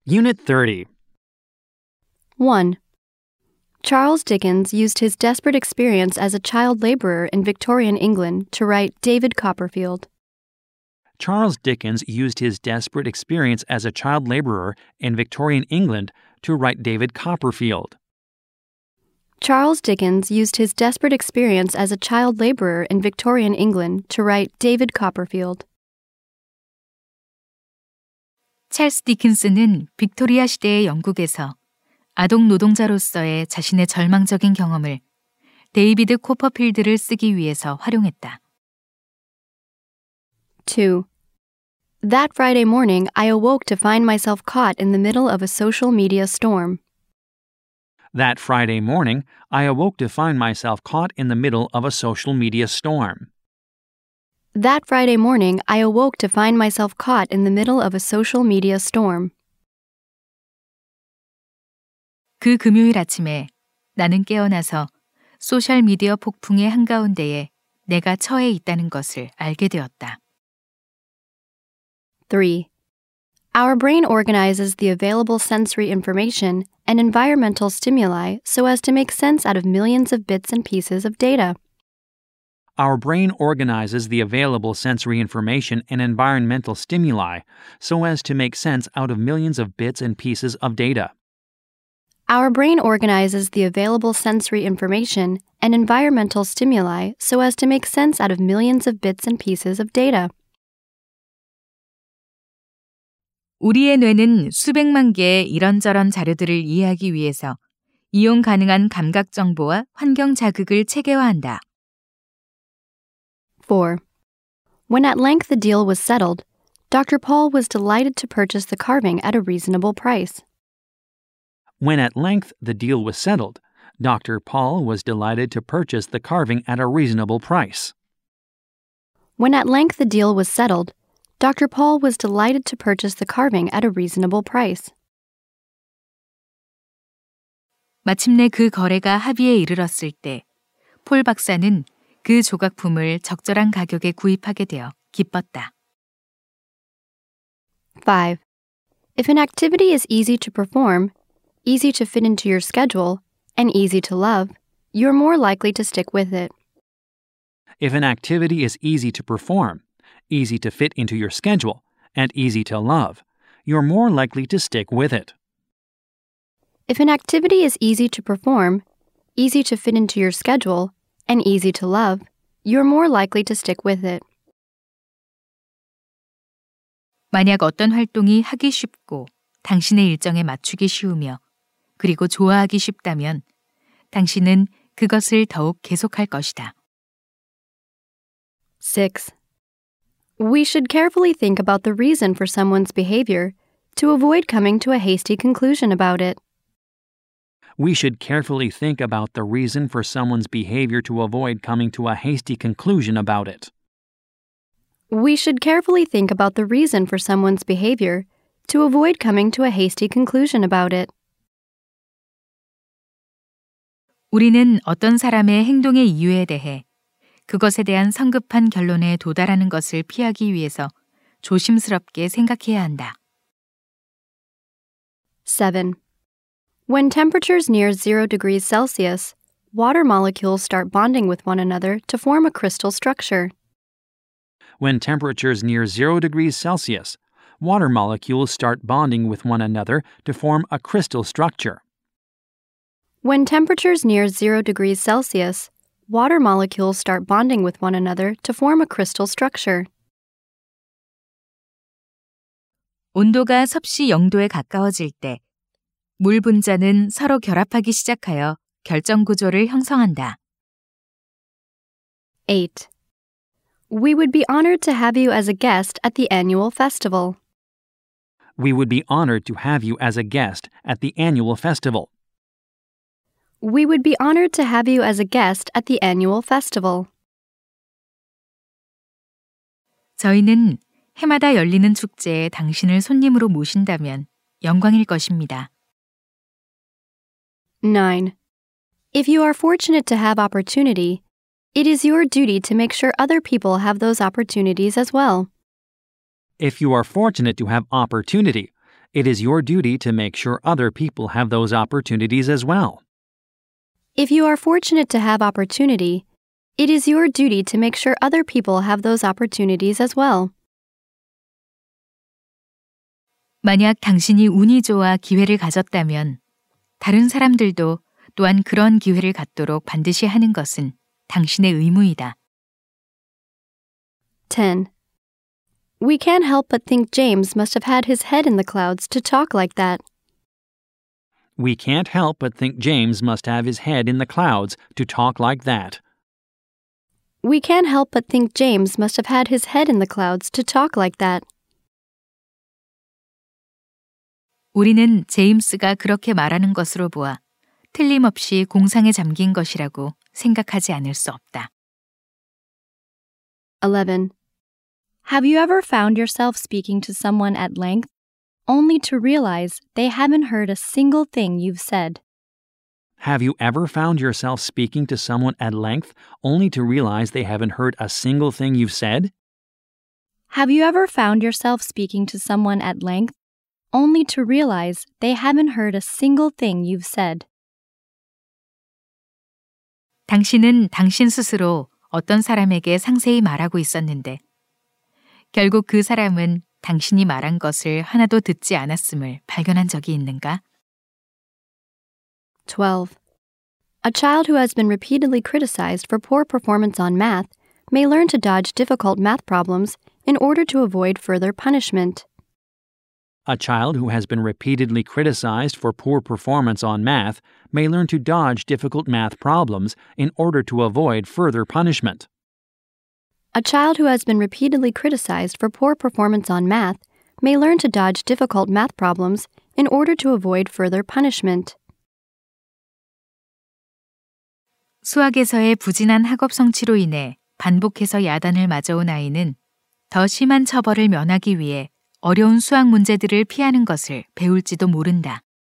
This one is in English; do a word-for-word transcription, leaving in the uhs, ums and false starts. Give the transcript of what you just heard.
Unit thirty. one. Charles Dickens used his desperate experience as a child laborer in Victorian England to write David Copperfield. Charles Dickens used his desperate experience as a child laborer in Victorian England to write David Copperfield. Charles Dickens used his desperate experience as a child laborer in Victorian England to write David Copperfield. 찰스 디킨스는 빅토리아 시대의 영국에서 아동 노동자로서의 자신의 절망적인 경험을 데이비드 코퍼필드를 쓰기 위해서 활용했다. two. That Friday morning, I awoke to find myself caught in the middle of a social media storm. That Friday morning, I awoke to find myself caught in the middle of a social media storm. That Friday morning, I awoke to find myself caught in the middle of a social media storm. 그 금요일 아침에 나는 깨어나서 소셜미디어 폭풍의 한가운데에 내가 처해 있다는 것을 알게 되었다. three. Our brain organizes the available sensory information and environmental stimuli so as to make sense out of millions of bits and pieces of data. Our brain organizes the available sensory information and environmental stimuli so as to make sense out of millions of bits and pieces of data. Our brain organizes the available sensory information and environmental stimuli so as to make sense out of millions of bits and pieces of data. 우리의 뇌는 수백만 개의 이런저런 자료들을 이해하기 위해서 이용 가능한 감각 정보와 환경 자극을 체계화한다. four. When at length the deal was settled, Doctor Paul was delighted to purchase the carving at a reasonable price. When at length the deal was settled, Doctor Paul was delighted to purchase the carving at a reasonable price. When at length the deal was settled, Doctor Paul was delighted to purchase the carving at a reasonable price. 마침내 그 거래가 합의에 이르렀을 때, 폴 박사는 그 조각품을 적절한 가격에 구입하게 되어 기뻤다. five. If an activity is easy to perform, easy to fit into your schedule, and easy to love, you're more likely to stick with it. If an activity is easy to perform, easy to fit into your schedule, and easy to love, you're more likely to stick with it. If an activity is easy to perform, easy to fit into your schedule, and easy to love, you're more likely to stick with it. 만약 어떤 활동이 하기 쉽고 당신의 일정에 맞추기 쉬우며 그리고 좋아하기 쉽다면 당신은 그것을 더욱 계속할 것이다. six. We should carefully think about the reason for someone's behavior to avoid coming to a hasty conclusion about it. We should carefully think about the reason for someone's behavior to avoid coming to a hasty conclusion about it. We should carefully think about the reason for someone's behavior to avoid coming to a hasty conclusion about it. 우리는 어떤 사람의 행동의 이유에 대해 그것에 대한 성급한 결론에 도달하는 것을 피하기 위해서 조심스럽게 생각해야 한다. seven. When temperatures near zero degrees Celsius, water molecules start bonding with one another to form a crystal structure. When temperatures near zero degrees Celsius, water molecules start bonding with one another to form a crystal structure. When temperatures near zero degrees Celsius, water molecules start bonding with one another to form a crystal structure. 온도가 섭씨 영도에 가까워질 때 물 분자는 서로 결합하기 시작하여 결정 구조를 형성한다. eight. We would be honored to have you as a guest at the annual festival. We would be honored to have you as a guest at the annual festival. We would be honored to have you as a guest at the annual festival. 저희는 해마다 열리는 축제에 당신을 손님으로 모신다면 영광일 것입니다. nine. If you are fortunate to have opportunity, it is your duty to make sure other people have those opportunities as well. If you are fortunate to have opportunity, It is your duty to make sure other people have those opportunities as well. If you are fortunate to have opportunity, it is your duty to make sure other people have those opportunities as well. 만약 당신이 운이 좋아 기회를 가졌다면 다른 사람들도 또한 그런 기회를 갖도록 반드시 하는 것은 당신의 의무이다. ten. We can't help but think James must have had his head in the clouds to talk like that. We can't help but think James must have his head in the clouds to talk like that. We can't help but think James must have had his head in the clouds to talk like that. 우리는 제임스가 그렇게 말하는 것으로 보아 틀림없이 공상에 잠긴 것이라고 생각하지 않을 수 없다. eleven. Have you ever found yourself speaking to someone at length, only to realize they haven't heard a single thing you've said? Have you ever found yourself speaking to someone at length only to realize they haven't heard a single thing you've said? Have you ever found yourself speaking to someone at length, only to realize they haven't heard a single thing you've said? 당신은 당신 스스로 어떤 사람에게 상세히 말하고 있었는데 결국 그 사람은 당신이 말한 것을 하나도 듣지 않았음을 발견한 적이 있는가? twelve. A child who has been repeatedly criticized for poor performance on math may learn to dodge difficult math problems in order to avoid further punishment. A child who has been repeatedly criticized for poor performance on math may learn to dodge difficult math problems in order to avoid further punishment. A child who has been repeatedly criticized for poor performance on math may learn to dodge difficult math problems in order to avoid further punishment. 수학에서의 부진한 학업 성취로 인해 반복해서 야단을 맞아온 아이는 더 심한 처벌을 면하기 위해 어려운 수학 문제들을 피하는 것을 배울지도 모른다.